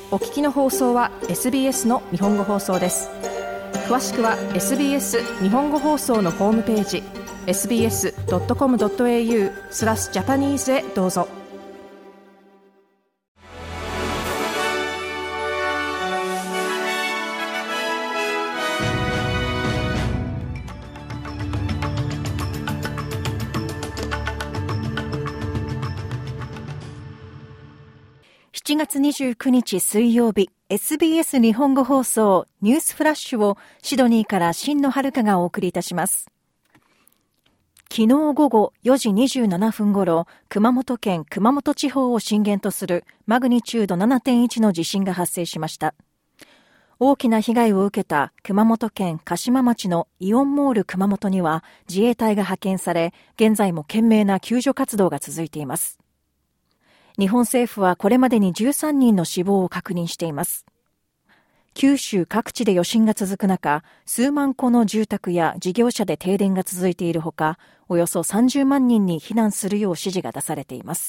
お聞きの放送は SBS の日本語放送です。詳しくは SBS 日本語放送のホームページ sbs.com.au/Japanese へどうぞ。7月29日水曜日、SBS 日本語放送ニュースフラッシュをシドニーから新野遥がお送りいたします。昨日午後4時27分ごろ、熊本県熊本地方を震源とするマグニチュード 7.1 の地震が発生しました。大きな被害を受けた熊本県嘉島町のイオンモール熊本には自衛隊が派遣され、現在も懸命な救助活動が続いています。日本政府はこれまでに13人の死亡を確認しています。九州各地で余震が続く中、数万戸の住宅や事業者で停電が続いているほか、およそ30万人に避難するよう指示が出されています。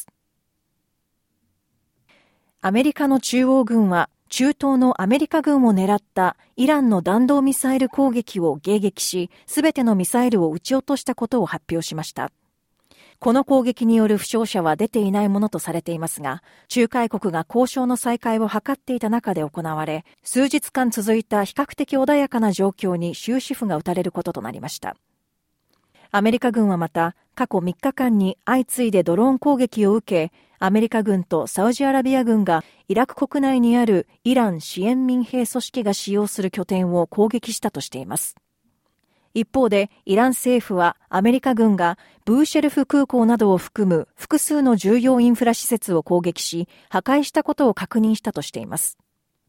アメリカの中央軍は、中東のアメリカ軍を狙ったイランの弾道ミサイル攻撃を迎撃し、すべてのミサイルを撃ち落としたことを発表しました。この攻撃による負傷者は出ていないものとされていますが、仲介国が交渉の再開を図っていた中で行われ、数日間続いた比較的穏やかな状況に終止符が打たれることとなりました。アメリカ軍はまた、過去3日間に相次いでドローン攻撃を受け、アメリカ軍とサウジアラビア軍がイラク国内にあるイラン支援民兵組織が使用する拠点を攻撃したとしています。一方で、イラン政府はアメリカ軍がブーシェルフ空港などを含む複数の重要インフラ施設を攻撃し、破壊したことを確認したとしています。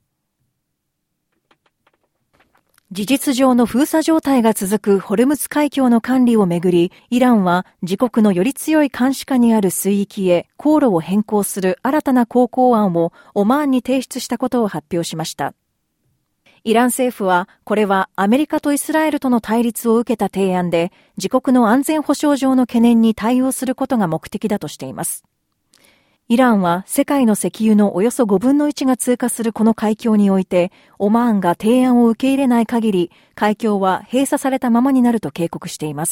事実上の封鎖状態が続くホルムズ海峡の管理をめぐり、イランは自国のより強い監視下にある水域へ航路を変更する新たな航行案をオマーンに提出したことを発表しました。イラン政府は、これはアメリカとイスラエルとの対立を受けた提案で、自国の安全保障上の懸念に対応することが目的だとしています。イランは世界の石油のおよそ5分の1が通過するこの海峡において、オマーンが提案を受け入れない限り、海峡は閉鎖されたままになると警告しています。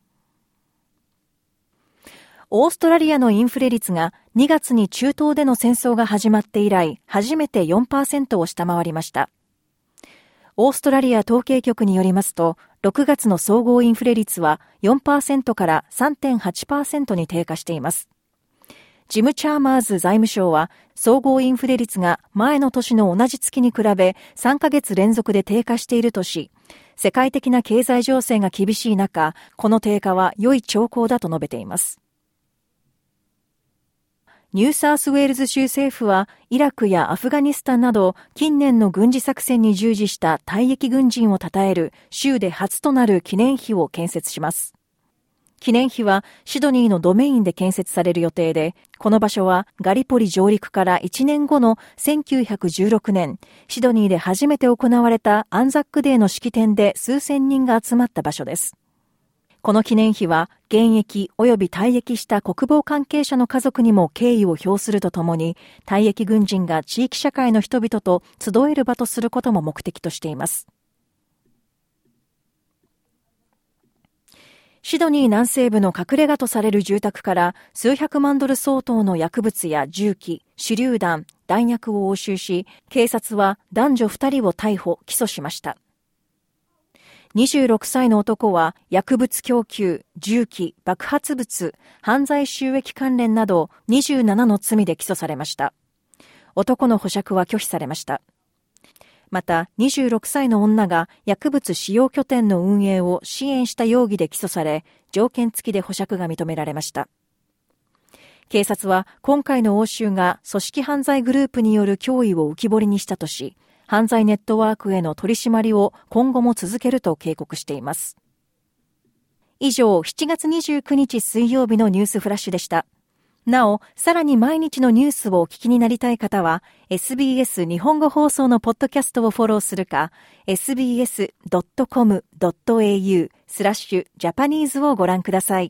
オーストラリアのインフレ率が2月に中東での戦争が始まって以来、初めて 4% を下回りました。オーストラリア統計局によりますと、6月の総合インフレ率は 4% から 3.8% に低下しています。ジム・チャーマーズ財務省は、総合インフレ率が前の年の同じ月に比べ3ヶ月連続で低下しているとし、世界的な経済情勢が厳しい中、この低下は良い兆候だと述べています。ニューサウスウェールズ州政府は、イラクやアフガニスタンなど近年の軍事作戦に従事した退役軍人を称える州で初となる記念碑を建設します。記念碑はシドニーのドメインで建設される予定で、この場所はガリポリ上陸から1年後の1916年、シドニーで初めて行われたアンザックデーの式典で数千人が集まった場所です。この記念碑は、現役及び退役した国防関係者の家族にも敬意を表するとともに、退役軍人が地域社会の人々と集える場とすることも目的としています。シドニー南西部の隠れ家とされる住宅から数百万ドル相当の薬物や銃器、手榴弾、弾薬を押収し、警察は男女2人を逮捕・起訴しました。26歳の男は薬物供給、銃器、爆発物、犯罪収益関連など27の罪で起訴されました。男の保釈は拒否されました。また、26歳の女が薬物使用拠点の運営を支援した容疑で起訴され、条件付きで保釈が認められました。警察は今回の押収が組織犯罪グループによる脅威を浮き彫りにしたとし、犯罪ネットワークへの取り締まりを今後も続けると警告しています。以上、7月29日水曜日のニュースフラッシュでした。なお、さらに毎日のニュースをお聞きになりたい方は、SBS 日本語放送のポッドキャストをフォローするか、sbs.com.au/Japanese をご覧ください。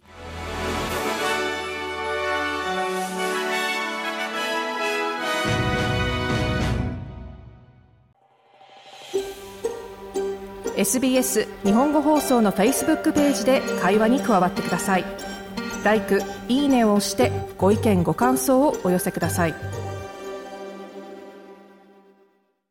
SBS 日本語放送の Facebook ページで会話に加わってください。いいねを押してご意見ご感想をお寄せください。